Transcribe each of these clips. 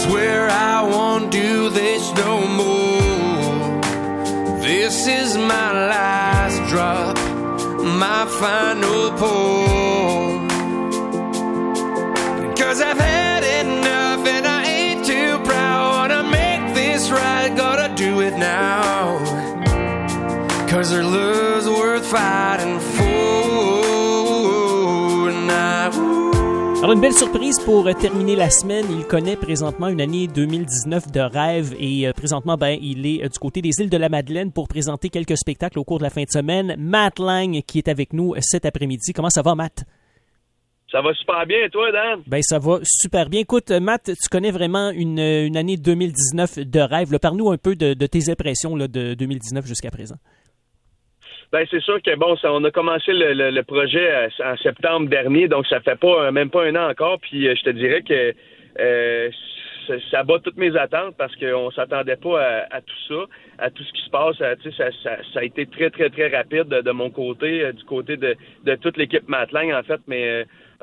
swear I won't do this no more. This is my last drop, my final pour. 'Cause I've had enough and I ain't too proud to make this right, gotta do it now. 'Cause their love's worth fighting for now. Alors, une belle surprise pour terminer la semaine. Il connaît présentement une année 2019 de rêve et présentement, il est du côté des îles de la Madeleine pour présenter quelques spectacles au cours de la fin de semaine. Matt Lang qui est avec nous cet après-midi. Comment ça va, Matt? Ça va super bien, et toi, Dan? Ben, ça va super bien. Écoute, Matt, tu connais vraiment une année 2019 de rêve. Là, parle-nous un peu de tes impressions là, de 2019 jusqu'à présent. Ben c'est sûr que on a commencé le projet en septembre dernier, donc ça fait même pas un an encore. Puis je te dirais que ça bat toutes mes attentes parce qu'on s'attendait pas à tout ça, à tout ce qui se passe. Ça a été très très très rapide de mon côté, du côté de toute l'équipe Matt Lang en fait, mais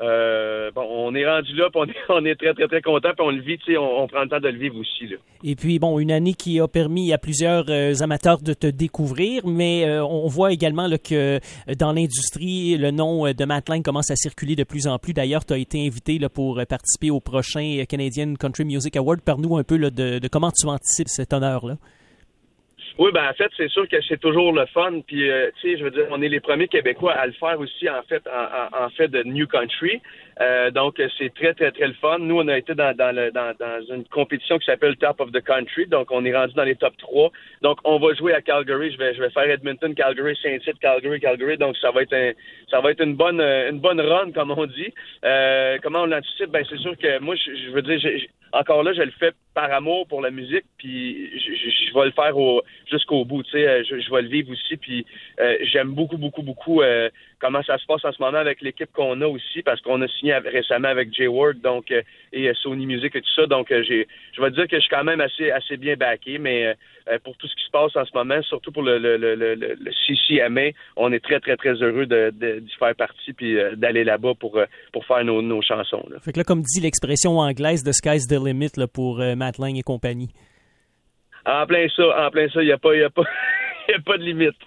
on est rendu là, puis on est très très très content, puis on le vit, on prend le temps de le vivre aussi là. Et puis bon, une année qui a permis à plusieurs amateurs de te découvrir, mais on voit également là, que dans l'industrie, le nom de Matt Lang commence à circuler de plus en plus. D'ailleurs, tu as été invité là, pour participer au prochain Canadian Country Music Award. Parle-nous un peu là, de comment tu anticipes cet honneur-là. Oui, en fait, c'est sûr que c'est toujours le fun. Puis, je veux dire, on est les premiers Québécois à le faire aussi, en fait de New Country. Donc, c'est très, très, très le fun. Nous, on a été dans une compétition qui s'appelle Top of the Country. Donc, on est rendu dans les top 3. Donc, on va jouer à Calgary. Je vais faire Edmonton, Calgary, Saint-Tite, Calgary. Donc, ça va être une bonne run, comme on dit. Comment on l'anticipe? Ben, c'est sûr que moi, je veux dire, encore là, je le fais par amour pour la musique, puis je vais le faire jusqu'au bout, tu sais, je vais le vivre aussi, puis j'aime beaucoup comment ça se passe en ce moment avec l'équipe qu'on a aussi, parce qu'on a signé récemment avec Jay Ward, donc et Sony Music et tout ça, donc je vais dire que je suis quand même assez bien backé, mais pour tout ce qui se passe en ce moment, surtout pour le CCMA, on est très très très heureux d'y faire partie, puis d'aller là-bas pour faire nos chansons. Là. Fait que là, comme dit l'expression anglaise de Sky's the limit là, pour Matt Lang et compagnie. En plein ça, il n'y a pas il n'y a pas de limite.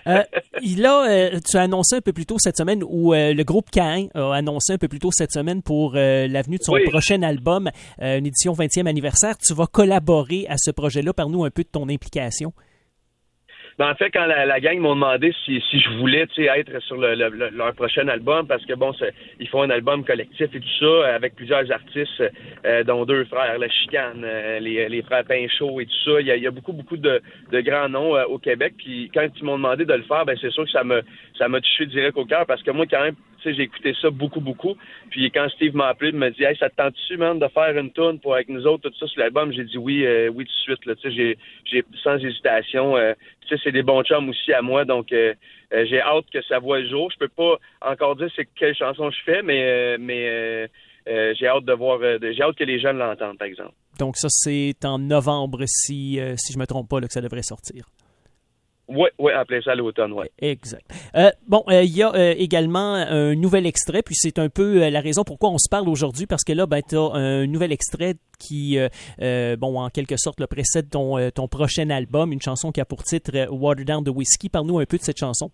Tu as annoncé un peu plus tôt cette semaine, ou le groupe Caïn a annoncé un peu plus tôt cette semaine pour l'avenue de son prochain album, une édition 20e anniversaire. Tu vas collaborer à ce projet-là. Parle-nous un peu de ton implication. Ben, en fait, quand la gang m'ont demandé si je voulais être sur leur prochain album, parce que ils font un album collectif et tout ça, avec plusieurs artistes, dont 2 frères, La Chicane, les frères Pinchot et tout ça. Il y a beaucoup de grands noms au Québec. Puis quand ils m'ont demandé de le faire, ben c'est sûr que ça m'a touché direct au cœur, parce que moi, quand même, j'ai écouté ça beaucoup. Puis quand Steve m'a appelé, il m'a dit « Hey, ça te tente-tu, man, de faire une tourne avec nous autres, tout ça sur l'album? » J'ai dit oui tout de suite. Là, j'ai sans hésitation. C'est des bons chums aussi à moi, donc j'ai hâte que ça voie le jour. Je peux pas encore dire c'est quelle chanson je fais, mais j'ai hâte de voir, j'ai hâte que les jeunes l'entendent, par exemple. Donc ça, c'est en novembre, si je me trompe pas, là, que ça devrait sortir. Oui, en plein ça à l'automne, oui. Exact. Il y a également un nouvel extrait, puis c'est un peu la raison pourquoi on se parle aujourd'hui, parce que là, tu as un nouvel extrait qui, en quelque sorte, le précède ton prochain album, une chanson qui a pour titre Water Down the Whiskey. Parle-nous un peu de cette chanson.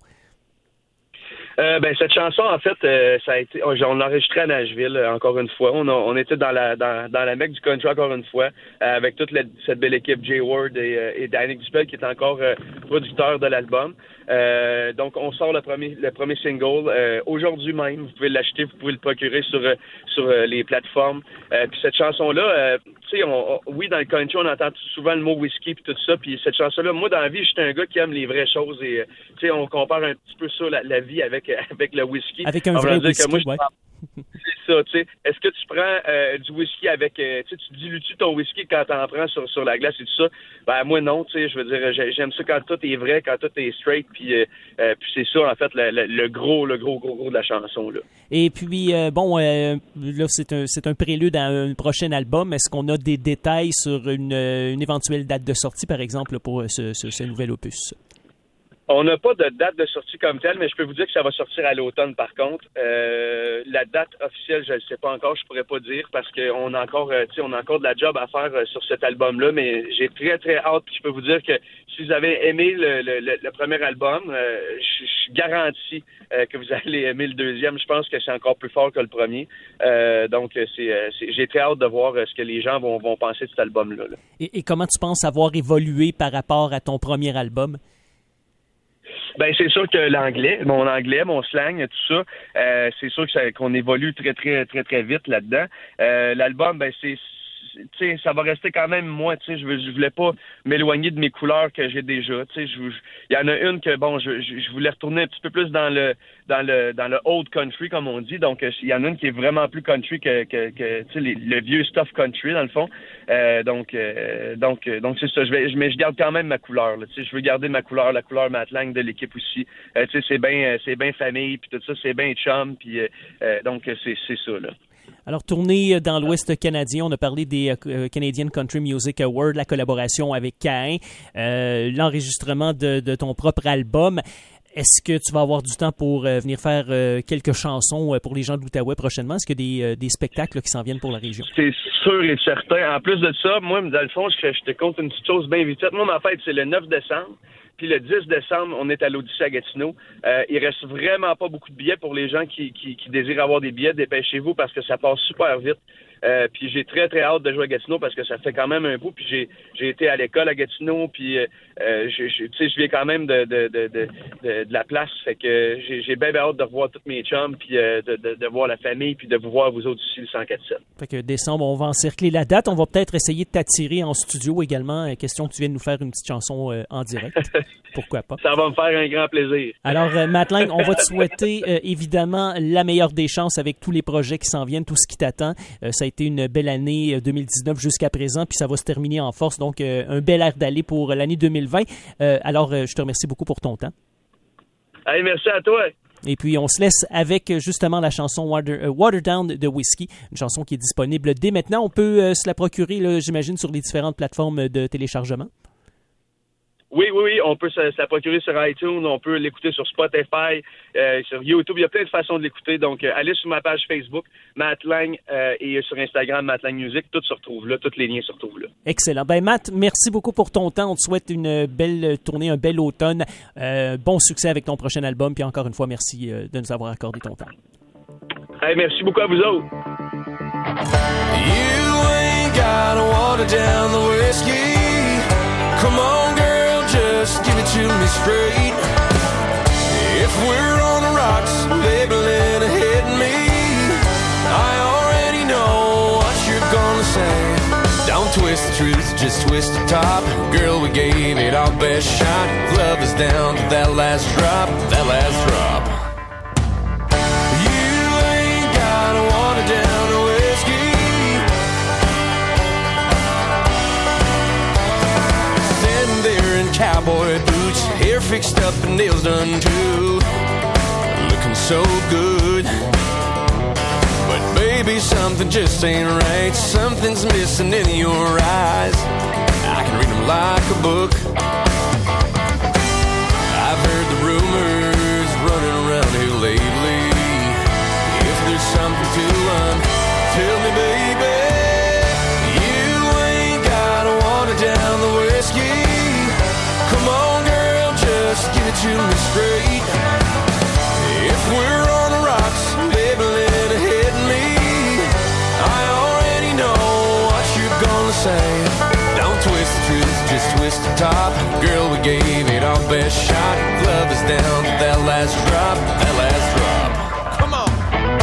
Cette chanson, en fait, ça a été, on l'a enregistrée à Nashville, encore une fois. On était dans la mecque du country, encore une fois, avec toute cette belle équipe, Jay Ward et Danny Duspel, qui est encore producteur de l'album. Donc, on sort le premier single aujourd'hui même. Vous pouvez l'acheter, vous pouvez le procurer sur les plateformes. Puis cette chanson-là, oui, dans le country, on entend souvent le mot whisky puis tout ça. Puis cette chanson-là, moi, dans la vie, j'étais un gars qui aime les vraies choses. Et on compare un petit peu ça, la vie avec le whisky. Avec un vrai whisky, ouais. C'est ça, tu sais. Est-ce que tu prends du whisky avec... tu dilues-tu ton whisky quand t'en prends sur la glace et tout ça? Ben, moi, non, tu sais. Je veux dire, j'aime ça quand tout est vrai, quand tout est straight. Puis c'est ça, en fait, le gros de la chanson, là. Et puis, là, c'est un prélude à un prochain album. Est-ce qu'on a des détails sur une éventuelle date de sortie, par exemple, pour ce nouvel opus? On n'a pas de date de sortie comme telle, mais je peux vous dire que ça va sortir à l'automne, par contre. La date officielle, je ne sais pas encore, je pourrais pas dire, parce qu'on a encore, on a encore de la job à faire sur cet album-là, mais j'ai très, très hâte. Puis je peux vous dire que si vous avez aimé le premier album, je garantis que vous allez aimer le deuxième. Je pense que c'est encore plus fort que le premier. Donc, j'ai très hâte de voir ce que les gens vont penser de cet album-là. Là. Et comment tu penses avoir évolué par rapport à ton premier album? Ben c'est sûr que mon anglais, mon slang, tout ça, c'est sûr qu'on évolue très très très très vite là-dedans. L'album, ben ça va rester quand même moi, je voulais pas m'éloigner de mes couleurs que j'ai déjà. Il y en a une que je voulais retourner un petit peu plus dans le old country comme on dit. Donc il y en a une qui est vraiment plus country que le vieux stuff country dans le fond. Donc c'est ça. Mais je garde quand même ma couleur. Là, je veux garder ma couleur, la couleur Matt Lang de l'équipe aussi. C'est bien famille puis tout ça, c'est bien chum puis donc c'est ça là. Alors, tournée dans l'Ouest canadien, on a parlé des Canadian Country Music Awards, la collaboration avec Caïn, l'enregistrement de ton propre album. Est-ce que tu vas avoir du temps pour venir faire quelques chansons pour les gens de l'Outaouais prochainement? Est-ce qu'il y a des spectacles qui s'en viennent pour la région? C'est sûr et certain. En plus de ça, moi, dans le fond, je te compte une petite chose bien vite. Moi, ma fête, c'est le 9 décembre. Puis le 10 décembre, on est à l'Odyssée à Gatineau. Il reste vraiment pas beaucoup de billets pour les gens qui désirent avoir des billets. Dépêchez-vous parce que ça passe super vite. Puis j'ai très, très hâte de jouer à Gatineau parce que ça fait quand même un bout. Puis j'ai été à l'école à Gatineau, puis je viens quand même de la place. Fait que j'ai bien hâte de revoir tous mes chums, puis de voir la famille, puis de vous voir vous autres aussi le 104.7. Fait que décembre, on va encercler la date. On va peut-être essayer de t'attirer en studio également. Question que tu viennes nous faire une petite chanson en direct. Pourquoi pas? Ça va me faire un grand plaisir. Alors, Matt Lang, on va te souhaiter évidemment la meilleure des chances avec tous les projets qui s'en viennent, tout ce qui t'attend. Ça a été une belle année 2019 jusqu'à présent, puis ça va se terminer en force. Donc, un bel air d'aller pour l'année 2020. Alors, je te remercie beaucoup pour ton temps. Hey, merci à toi. Et puis, on se laisse avec justement la chanson Waterdown de Whiskey, une chanson qui est disponible dès maintenant. On peut se la procurer, là, j'imagine, sur les différentes plateformes de téléchargement. Oui, on peut se la procurer sur iTunes, on peut l'écouter sur Spotify, sur YouTube. Il y a plein de façons de l'écouter. Donc, allez sur ma page Facebook, Matt Lang, et sur Instagram, Matt Lang Music. Tout se retrouve là, tous les liens se retrouvent là. Excellent. Ben, Matt, merci beaucoup pour ton temps. On te souhaite une belle tournée, un bel automne. Bon succès avec ton prochain album. Puis encore une fois, merci de nous avoir accordé ton temps. Hey, merci beaucoup à vous autres. You ain't gotta water down the whiskey. Come on, girl, just give it to me straight. If we're on the rocks, baby, let it hit me. I already know what you're gonna say. Don't twist the truth, just twist the top. Girl, we gave it our best shot. Love is down to that last drop, that last drop. You ain't gotta water down the whiskey. Sitting there in cowboy boots, hair fixed up and nails done too. Looking so good. But baby, something just ain't right. Something's missing in your eyes. I can read them like a book. I've heard the rumors running around here lately. If there's something to them, tell me, baby. You ain't gotta water down the whiskey. Come on, girl, just give it to me straight. If we're on the rocks, baby, let it hit me. I already know what you're gonna say. Don't twist the truth, just twist the top. Girl, we gave it our best shot. Love is down to that last drop, that last drop. Come on.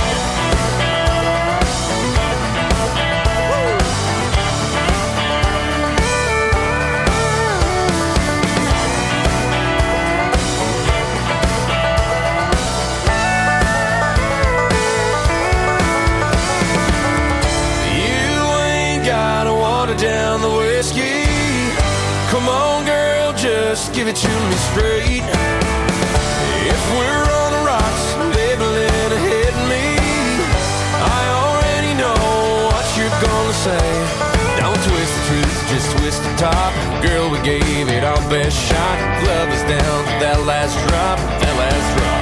Down the whiskey. Come on, girl, just give it to me straight. If we're on the rocks, baby, let it hit me. I already know what you're gonna say. Don't twist the truth, just twist the top. Girl, we gave it our best shot. Love is down to that last drop, that last drop.